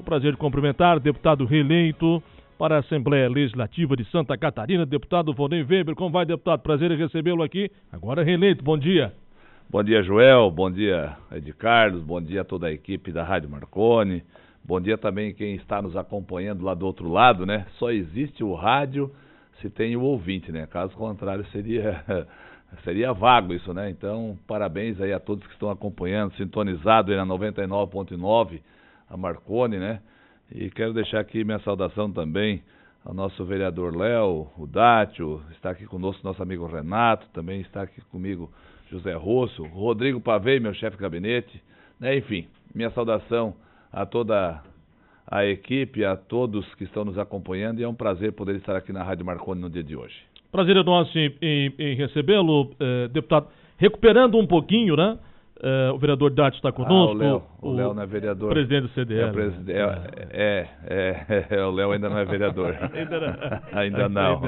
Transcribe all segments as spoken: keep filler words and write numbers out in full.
prazer de cumprimentar o deputado reeleito para a Assembleia Legislativa de Santa Catarina, deputado Volney Weber. Como vai, deputado? Prazer em recebê-lo aqui, agora reeleito. Bom dia. Bom dia, Joel. Bom dia, Ed Carlos. Bom dia a toda a equipe da Rádio Marconi. Bom dia também quem está nos acompanhando lá do outro lado, né? Só existe o rádio se tem o ouvinte, né? Caso contrário, seria... Seria vago isso, né? Então, parabéns aí a todos que estão acompanhando, sintonizado aí na noventa e nove ponto nove, a Marconi, né? E quero deixar aqui minha saudação também ao nosso vereador Léo, o Dátio, está aqui conosco nosso amigo Renato, também está aqui comigo José Rosso, Rodrigo Pavei, meu chefe de gabinete, né? Enfim, minha saudação a toda a equipe, a todos que estão nos acompanhando, e é um prazer poder estar aqui na Rádio Marconi no dia de hoje. Prazer é nosso em, em, em recebê-lo, eh, deputado. Recuperando um pouquinho, né? Eh, o vereador Dátio está conosco. Ah, o Léo, o Léo não é vereador. Presidente do C D L. É, preside... é, é, é, é, o Léo ainda não é vereador. ainda não. ainda não.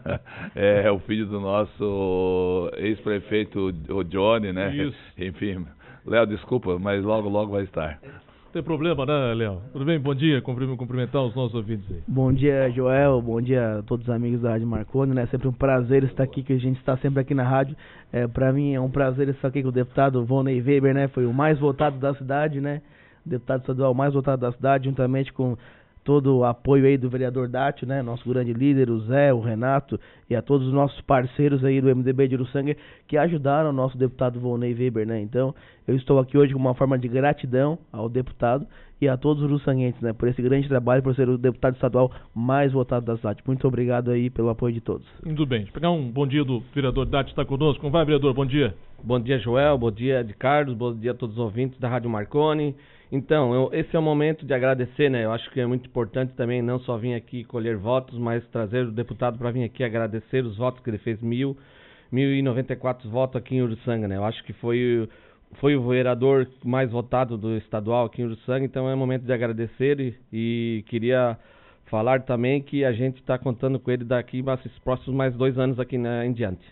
É, é o filho do nosso ex-prefeito, o Johnny, né? Isso. Enfim, Léo, desculpa, mas logo, logo vai estar. Não tem problema, né, Léo? Tudo bem? Bom dia, cumprimentar os nossos ouvintes aí. Bom dia, Joel, bom dia a todos os amigos da Rádio Marconi, né? Sempre um prazer estar aqui, que a gente está sempre aqui na rádio. É, para mim é um prazer estar aqui com o deputado Volney Weber, né? Foi o mais votado da cidade, né? Deputado estadual mais votado da cidade, juntamente com todo o apoio aí do vereador Dátio, né? Nosso grande líder, o Zé, o Renato, e a todos os nossos parceiros aí do M D B de Uruçanga que ajudaram o nosso deputado Volney Weber, né? Então, eu estou aqui hoje com uma forma de gratidão ao deputado e a todos os uruçanguenses, né? Por esse grande trabalho, por ser o deputado estadual mais votado da cidade. Muito obrigado aí pelo apoio de todos. Muito bem. Deixa eu pegar um bom dia do vereador Dátio, está conosco. Como vai, vereador? Bom dia. Bom dia, Joel. Bom dia, Ed Carlos. Bom dia a todos os ouvintes da Rádio Marconi. Então, eu, esse é o momento de agradecer, né? Eu acho que é muito importante também não só vir aqui colher votos, mas trazer o deputado para vir aqui agradecer os votos que ele fez, mil, mil e noventa e quatro votos aqui em Uruçanga, né? Eu acho que foi, foi o vereador mais votado do estadual aqui em Uruçanga, então é o momento de agradecer e, e queria falar também que a gente está contando com ele daqui esses próximos mais dois anos aqui na, em diante.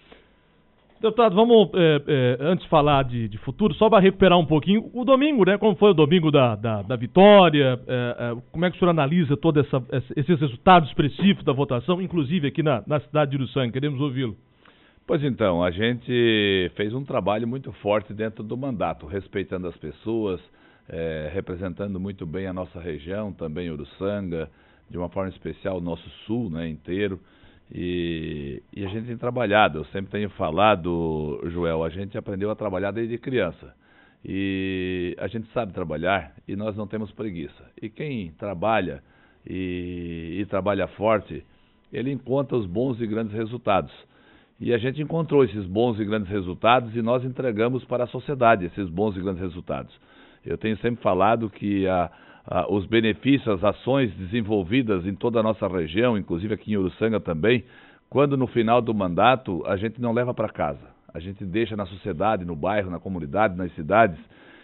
Deputado, vamos, é, é, antes de falar de, de futuro, só para recuperar um pouquinho o domingo, né? Como foi o domingo da, da, da vitória, é, é, como é que o senhor analisa todos esses resultados expressivos da votação, inclusive aqui na, na cidade de Uruçanga? Queremos ouvi-lo. Pois então, a gente fez um trabalho muito forte dentro do mandato, respeitando as pessoas, é, representando muito bem a nossa região, também Uruçanga, de uma forma especial o nosso sul, né, inteiro. E, e a gente tem trabalhado, eu sempre tenho falado, Joel, a gente aprendeu a trabalhar desde criança. E a gente sabe trabalhar e nós não temos preguiça. E quem trabalha e, e trabalha forte, ele encontra os bons e grandes resultados. E a gente encontrou esses bons e grandes resultados e nós entregamos para a sociedade esses bons e grandes resultados. Eu tenho sempre falado que a Ah, os benefícios, as ações desenvolvidas em toda a nossa região, inclusive aqui em Uruçanga também, quando no final do mandato a gente não leva para casa, a gente deixa na sociedade, no bairro, na comunidade, nas cidades,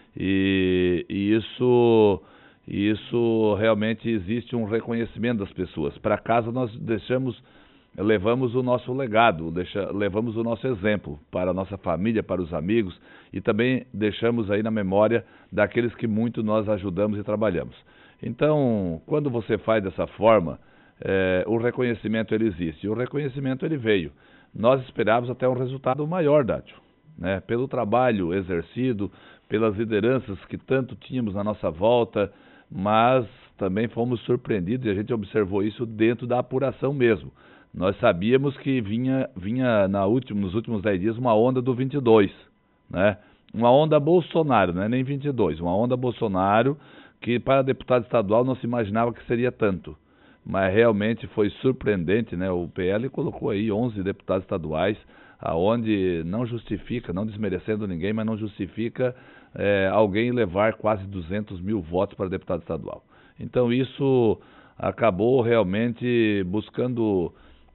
e, e isso, isso realmente existe um reconhecimento das pessoas. Para casa nós deixamos, levamos o nosso legado, deixa, levamos o nosso exemplo para a nossa família, para os amigos, e também deixamos aí na memória daqueles que muito nós ajudamos e trabalhamos. Então, quando você faz dessa forma, é, o reconhecimento ele existe, e o reconhecimento ele veio. Nós esperávamos até um resultado maior, Dátio, né? Pelo trabalho exercido, pelas lideranças que tanto tínhamos na nossa volta, mas também fomos surpreendidos, e a gente observou isso dentro da apuração mesmo. Nós sabíamos que vinha, vinha na última, nos últimos dez dias uma onda do vinte e dois, né? Uma onda Bolsonaro, não é nem vinte e dois, uma onda Bolsonaro que para deputado estadual não se imaginava que seria tanto. Mas realmente foi surpreendente, né? O P L colocou aí onze deputados estaduais, aonde não justifica, não desmerecendo ninguém, mas não justifica é, alguém levar quase duzentos mil votos para deputado estadual. Então isso acabou realmente buscando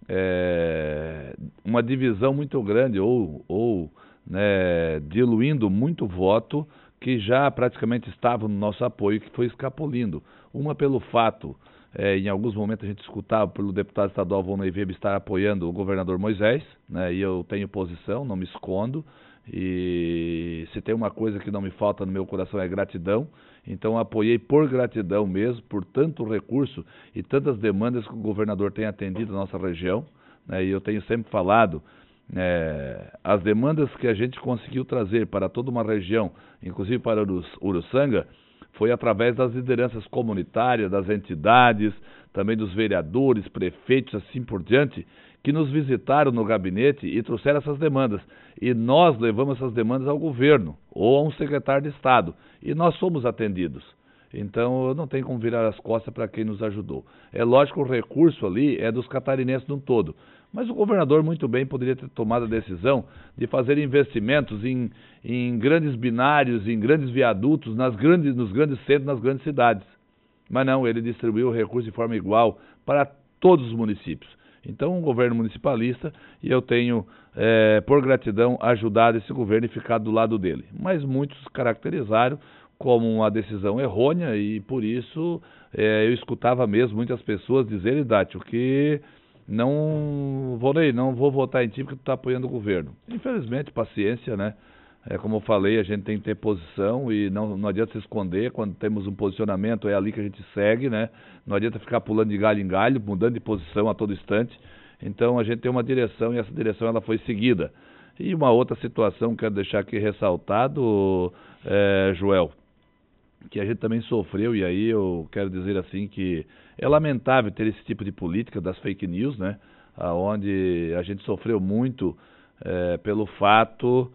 é, uma divisão muito grande ou, ou né, diluindo muito voto que já praticamente estava no nosso apoio, que foi escapulindo. Uma pelo fato, é, em alguns momentos a gente escutava pelo deputado estadual Volney Weber estar apoiando o governador Moisés, né, e eu tenho posição, não me escondo, E se tem uma coisa que não me falta no meu coração é gratidão. Então apoiei por gratidão mesmo, por tanto recurso e tantas demandas que o governador tem atendido na nossa região, né? E eu tenho sempre falado, é, as demandas que a gente conseguiu trazer para toda uma região, inclusive para Uruçanga, foi através das lideranças comunitárias, das entidades, também dos vereadores, prefeitos, assim por diante, que nos visitaram no gabinete e trouxeram essas demandas. E nós levamos essas demandas ao governo ou a um secretário de Estado. E nós somos atendidos. Então, eu não tenho como virar as costas para quem nos ajudou. É lógico que o recurso ali é dos catarinenses de um todo. Mas o governador muito bem poderia ter tomado a decisão de fazer investimentos em, em grandes binários, em grandes viadutos, nas grandes, nos grandes centros, nas grandes cidades. Mas não, ele distribuiu o recurso de forma igual para todos os municípios. Então, um governo municipalista, e eu tenho, é, por gratidão, ajudado esse governo e ficado do lado dele. Mas muitos caracterizaram como uma decisão errônea e, por isso, é, eu escutava mesmo muitas pessoas dizerem, Dátio, que não vou, não vou votar em ti porque tu está apoiando o governo. Infelizmente, paciência, né? É, como eu falei, a gente tem que ter posição e não, não adianta se esconder. Quando temos um posicionamento, é ali que a gente segue, né? Não adianta ficar pulando de galho em galho, mudando de posição a todo instante. Então, a gente tem uma direção e essa direção ela foi seguida. E uma outra situação, quero deixar aqui ressaltado, é, Joel, que a gente também sofreu, e aí eu quero dizer assim que é lamentável ter esse tipo de política das fake news, né? Onde a gente sofreu muito é, pelo fato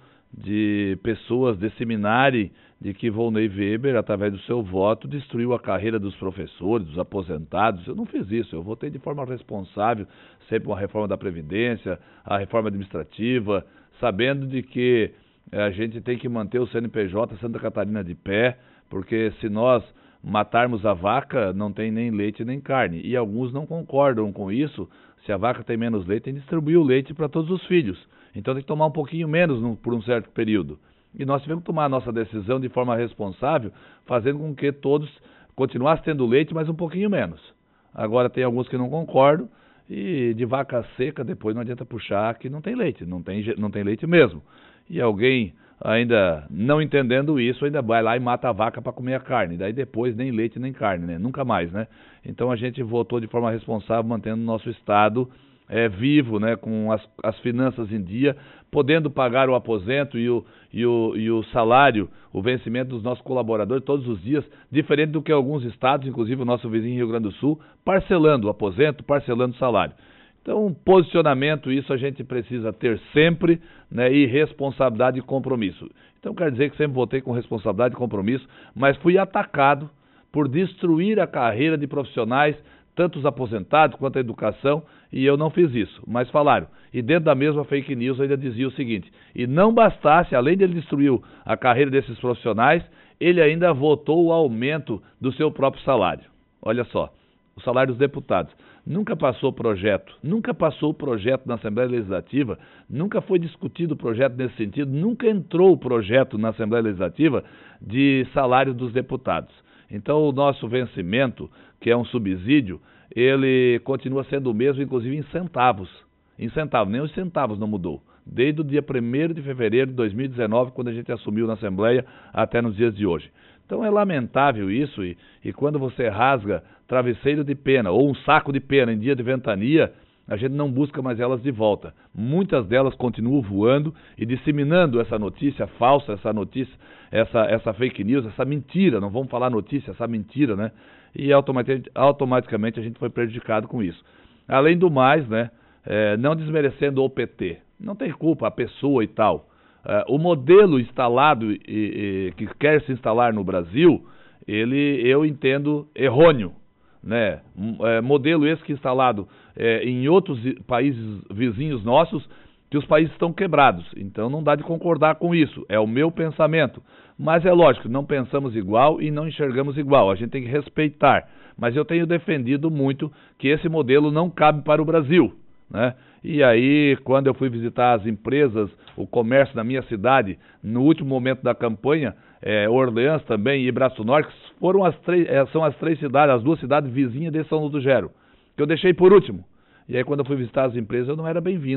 de pessoas disseminarem de que Volney Weber, através do seu voto, destruiu a carreira dos professores, dos aposentados. Eu não fiz isso, eu votei de forma responsável, sempre uma reforma da Previdência, a reforma administrativa, sabendo de que a gente tem que manter o C N P J Santa Catarina de pé, porque se nós matarmos a vaca, não tem nem leite nem carne. E alguns não concordam com isso. Se a vaca tem menos leite, tem que distribuir o leite para todos os filhos. Então tem que tomar um pouquinho menos no, por um certo período. E nós tivemos que tomar a nossa decisão de forma responsável, fazendo com que todos continuassem tendo leite, mas um pouquinho menos. Agora tem alguns que não concordam, e de vaca seca depois não adianta puxar que não tem leite, não tem, não tem leite mesmo. E alguém ainda não entendendo isso, ainda vai lá e mata a vaca para comer a carne. Daí depois nem leite nem carne, né? Nunca mais, né? Então a gente votou de forma responsável, mantendo o nosso Estado é, vivo, né? Com as, as finanças em dia, podendo pagar o aposento e o, e, o, e o salário, o vencimento dos nossos colaboradores todos os dias, diferente do que alguns estados, inclusive o nosso vizinho Rio Grande do Sul, parcelando o aposento, parcelando o salário. Então, posicionamento, isso a gente precisa ter sempre, né, e responsabilidade e compromisso. Então, quer dizer que sempre votei com responsabilidade e compromisso, mas fui atacado por destruir a carreira de profissionais, tanto os aposentados quanto a educação, e eu não fiz isso. Mas falaram, e dentro da mesma fake news ainda dizia o seguinte, e não bastasse, além de ele destruir a carreira desses profissionais, ele ainda votou o aumento do seu próprio salário. Olha só, o salário dos deputados. Nunca passou projeto, nunca passou o projeto na Assembleia Legislativa, nunca foi discutido o projeto nesse sentido, nunca entrou o projeto na Assembleia Legislativa de salário dos deputados. Então o nosso vencimento, que é um subsídio, ele continua sendo o mesmo, inclusive em centavos. Em centavos, nem os centavos não mudou. Desde o dia primeiro de fevereiro de dois mil e dezenove, quando a gente assumiu na Assembleia, até nos dias de hoje. Então é lamentável isso, e, e quando você rasga travesseiro de pena ou um saco de pena em dia de ventania, a gente não busca mais elas de volta. Muitas delas continuam voando e disseminando essa notícia falsa, essa notícia, essa, essa fake news, essa mentira, não vamos falar notícia, essa mentira, né? E automaticamente, automaticamente a gente foi prejudicado com isso. Além do mais, né, é, não desmerecendo o P T, não tem culpa a pessoa e tal. Uh, o modelo instalado e, e, que quer se instalar no Brasil, ele eu entendo errôneo, né? É, modelo esse que é instalado é, em outros países vizinhos nossos, que os países estão quebrados. Então não dá de concordar com isso, é o meu pensamento. Mas é lógico, não pensamos igual e não enxergamos igual, a gente tem que respeitar. Mas eu tenho defendido muito que esse modelo não cabe para o Brasil, né? E aí, quando eu fui visitar as empresas, o comércio na minha cidade, no último momento da campanha, é, Orleans também e Braço Norte, foram as três, é, são as três cidades, as duas cidades vizinhas de São Luís do Gero, que eu deixei por último. E aí, quando eu fui visitar as empresas, eu não era bem-vindo,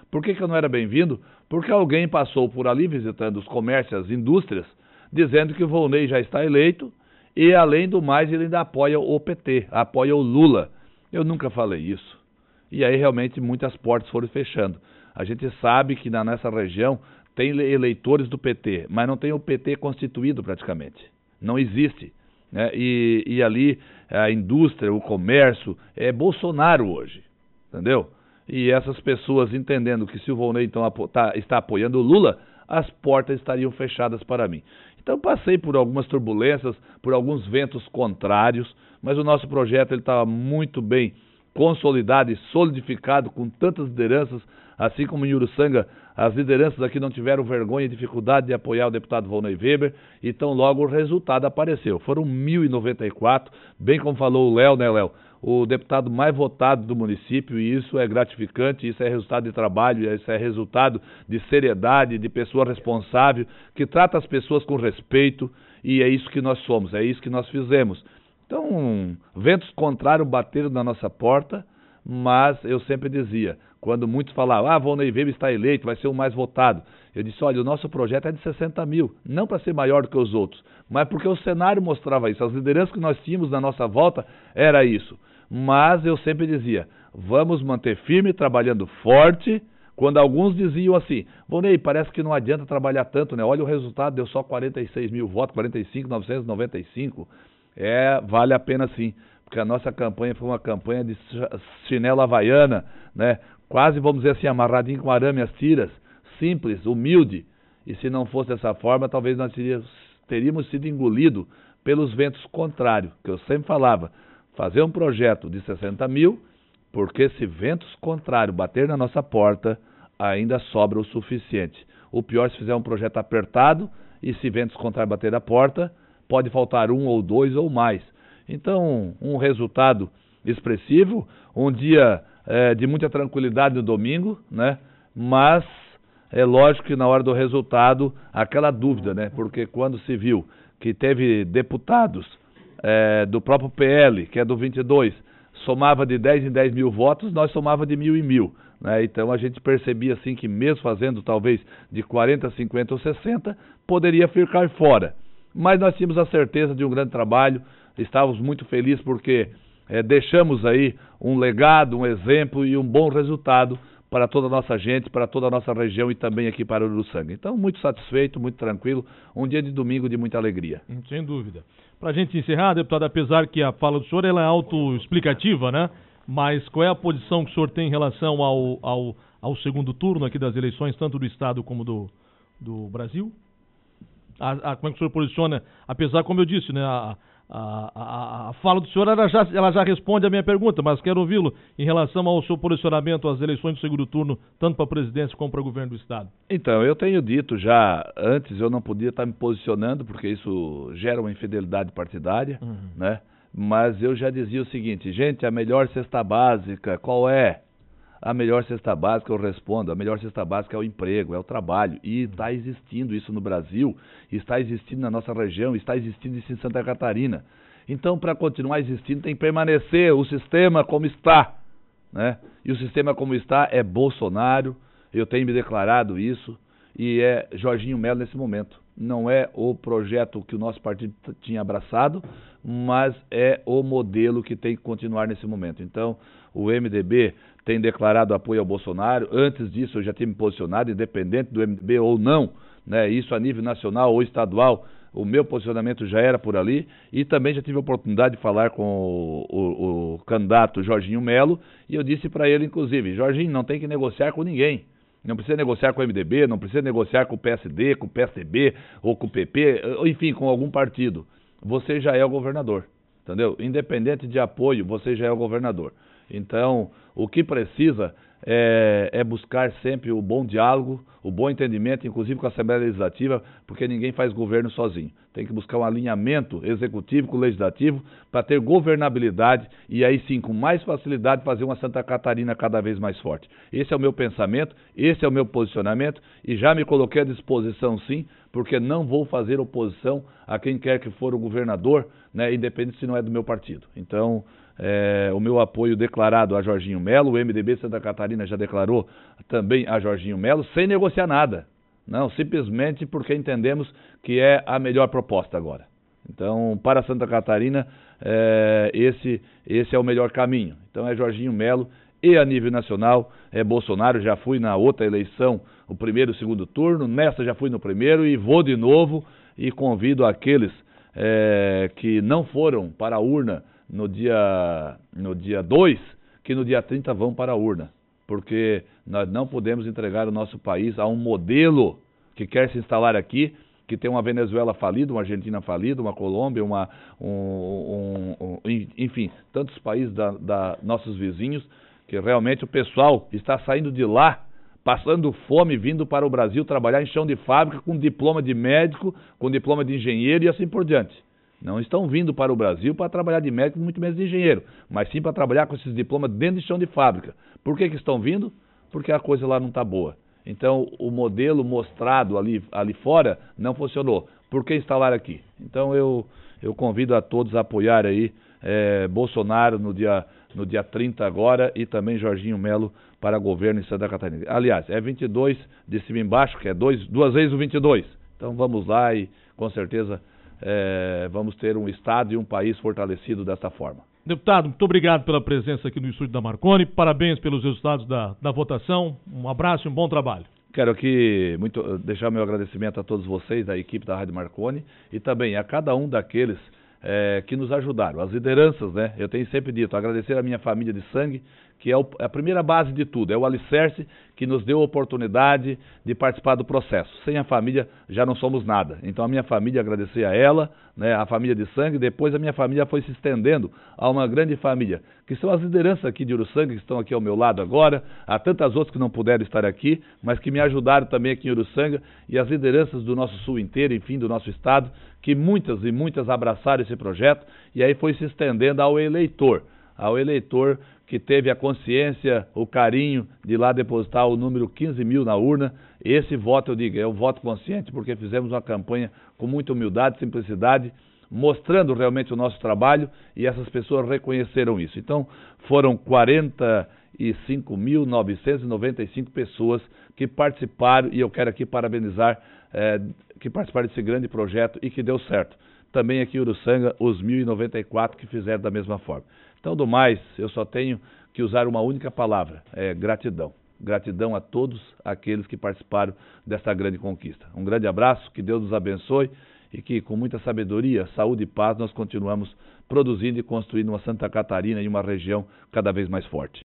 Por que que eu não era bem-vindo? Porque alguém passou por ali visitando os comércios, as indústrias, dizendo que o Volney já está eleito e, além do mais, ele ainda apoia o P T, apoia o Lula. Eu nunca falei isso. E aí realmente muitas portas foram fechando. A gente sabe que na nossa região tem eleitores do P T, mas não tem o P T constituído praticamente. Não existe. Né? E, e ali a indústria, o comércio, é Bolsonaro hoje. Entendeu? E essas pessoas entendendo que se o Volney então apo tá, está apoiando o Lula, as portas estariam fechadas para mim. Então passei por algumas turbulências, por alguns ventos contrários, mas o nosso projeto estava muito bem consolidado e solidificado com tantas lideranças, assim como em Uruçanga, as lideranças aqui não tiveram vergonha e dificuldade de apoiar o deputado Volney Weber, então logo o resultado apareceu. Foram mil e noventa e quatro, bem como falou o Léo, né, Léo? O deputado mais votado do município, e isso é gratificante, isso é resultado de trabalho, isso é resultado de seriedade, de pessoa responsável, que trata as pessoas com respeito, e é isso que nós somos, é isso que nós fizemos. Então, ventos contrários bateram na nossa porta, mas eu sempre dizia, quando muitos falavam, ah, Volney Weber está eleito, vai ser o mais votado. Eu disse, olha, o nosso projeto é de sessenta mil, não para ser maior do que os outros, mas porque o cenário mostrava isso, as lideranças que nós tínhamos na nossa volta era isso. Mas eu sempre dizia, vamos manter firme, trabalhando forte, quando alguns diziam assim, Volney, parece que não adianta trabalhar tanto, né? Olha o resultado, deu só quarenta e seis mil votos, quarenta e cinco mil novecentos e noventa e cinco. É, vale a pena sim, porque a nossa campanha foi uma campanha de chinela havaiana, né? Quase, vamos dizer assim, amarradinho com arame as tiras, simples, humilde. E se não fosse dessa forma, talvez nós teríamos, teríamos sido engolidos pelos ventos contrários, que eu sempre falava. Fazer um projeto de sessenta mil, porque se ventos contrários bater na nossa porta, ainda sobra o suficiente. O pior se fizer um projeto apertado, e se ventos contrários bater na porta, pode faltar um ou dois ou mais. Então, um resultado expressivo, um dia é, de muita tranquilidade no domingo, né? Mas é lógico que na hora do resultado, aquela dúvida, né? Porque quando se viu que teve deputados É, do próprio P L, que é do vinte e dois, somava de dez em dez mil votos, nós somava de mil em mil. Né? Então a gente percebia assim que mesmo fazendo talvez de quarenta, cinquenta ou sessenta, poderia ficar fora. Mas nós tínhamos a certeza de um grande trabalho, estávamos muito felizes porque é, deixamos aí um legado, um exemplo e um bom resultado para toda a nossa gente, para toda a nossa região e também aqui para Uruçanga. Então, muito satisfeito, muito tranquilo, um dia de domingo de muita alegria. Sem dúvida. Para a gente encerrar, deputado, apesar que a fala do senhor ela é autoexplicativa, né? Mas qual é a posição que o senhor tem em relação ao, ao, ao segundo turno aqui das eleições, tanto do Estado como do, do Brasil? A, a, como é que o senhor posiciona, apesar, como eu disse, né? A, A, a, a fala do senhor ela já, ela já responde a minha pergunta, mas quero ouvi-lo em relação ao seu posicionamento às eleições do segundo turno, tanto para a presidência como para o governo do Estado. Então, eu tenho dito já, antes eu não podia estar me posicionando, porque isso gera uma infidelidade partidária, uhum. né? Mas eu já dizia o seguinte, gente, a melhor cesta básica, qual é? A melhor cesta básica, eu respondo, a melhor cesta básica é o emprego, é o trabalho. E está existindo isso no Brasil, está existindo na nossa região, está existindo isso em Santa Catarina. Então, para continuar existindo, tem que permanecer o sistema como está. Né? E o sistema como está é Bolsonaro, eu tenho me declarado isso, e é Jorginho Melo nesse momento. Não é o projeto que o nosso partido tinha abraçado, mas é o modelo que tem que continuar nesse momento. Então, o M D B tem declarado apoio ao Bolsonaro. Antes disso, eu já tinha me posicionado, independente do M D B ou não, né? Isso a nível nacional ou estadual, o meu posicionamento já era por ali. E também já tive a oportunidade de falar com o, o, o candidato Jorginho Melo, e eu disse para ele, inclusive, Jorginho, não tem que negociar com ninguém. Não precisa negociar com o M D B, não precisa negociar com o P S D, com o P S D B, ou com o P P, ou enfim, com algum partido. Você já é o governador, entendeu? Independente de apoio, você já é o governador. Então, o que precisa é, é buscar sempre o bom diálogo, o bom entendimento, inclusive com a Assembleia Legislativa, porque ninguém faz governo sozinho. Tem que buscar um alinhamento executivo com o legislativo para ter governabilidade e aí sim, com mais facilidade, fazer uma Santa Catarina cada vez mais forte. Esse é o meu pensamento, esse é o meu posicionamento e já me coloquei à disposição sim porque não vou fazer oposição a quem quer que for o governador, né, independente se não é do meu partido. Então, é, o meu apoio declarado a Jorginho Melo, o M D B Santa Catarina já declarou também a Jorginho Melo, sem negociar nada. Não, simplesmente porque entendemos que é a melhor proposta agora. Então, para Santa Catarina, é, esse, esse é o melhor caminho. Então, é Jorginho Melo e a nível nacional é Bolsonaro. Já fui na outra eleição, o primeiro e o segundo turno, nessa já fui no primeiro e vou de novo e convido aqueles é, que não foram para a urna no dia, no dia dois, que no dia trinta vão para a urna. Porque nós não podemos entregar o nosso país a um modelo que quer se instalar aqui, que tem uma Venezuela falida, uma Argentina falida, uma Colômbia, uma, um, um, um, enfim, tantos países da, da nossos vizinhos, que realmente o pessoal está saindo de lá, passando fome, vindo para o Brasil trabalhar em chão de fábrica com diploma de médico, com diploma de engenheiro e assim por diante. Não estão vindo para o Brasil para trabalhar de médico, muito menos de engenheiro, mas sim para trabalhar com esses diplomas dentro de chão de fábrica. Por que que estão vindo? Porque a coisa lá não está boa. Então, o modelo mostrado ali, ali fora não funcionou. Por que instalar aqui? Então, eu, eu convido a todos a apoiar aí é, Bolsonaro no dia, no dia trinta agora e também Jorginho Melo para governo em Santa Catarina. Aliás, é vinte e dois de cima e embaixo, que é dois, duas vezes o vinte e dois. Então, vamos lá e, com certeza, é, vamos ter um estado e um país fortalecido dessa forma. Deputado, muito obrigado pela presença aqui no estúdio da Marconi, parabéns pelos resultados da, da votação, um abraço e um bom trabalho. Quero aqui muito, deixar meu agradecimento a todos vocês, da equipe da Rádio Marconi, e também a cada um daqueles é, que nos ajudaram, as lideranças, né? Eu tenho sempre dito, agradecer a minha família de sangue, que é o, a primeira base de tudo, é o alicerce que nos deu a oportunidade de participar do processo. Sem a família já não somos nada. Então a minha família, agradecer a ela, né, a família de sangue, depois a minha família foi se estendendo a uma grande família, que são as lideranças aqui de Uruçanga, que estão aqui ao meu lado agora, há tantas outras que não puderam estar aqui, mas que me ajudaram também aqui em Uruçanga, e as lideranças do nosso sul inteiro, enfim, do nosso estado, que muitas e muitas abraçaram esse projeto, e aí foi se estendendo ao eleitor, ao eleitor que teve a consciência, o carinho de lá depositar o número quinze mil na urna. Esse voto, eu digo, é o voto consciente, porque fizemos uma campanha com muita humildade, simplicidade, mostrando realmente o nosso trabalho, e essas pessoas reconheceram isso. Então, foram quarenta e cinco mil novecentas e noventa e cinco pessoas que participaram, e eu quero aqui parabenizar, é, que participaram desse grande projeto e que deu certo. Também aqui em Uruçanga, os mil e noventa e quatro que fizeram da mesma forma. Então, do mais, eu só tenho que usar uma única palavra, é gratidão. Gratidão a todos aqueles que participaram dessa grande conquista. Um grande abraço, que Deus nos abençoe e que com muita sabedoria, saúde e paz nós continuamos produzindo e construindo uma Santa Catarina e uma região cada vez mais forte.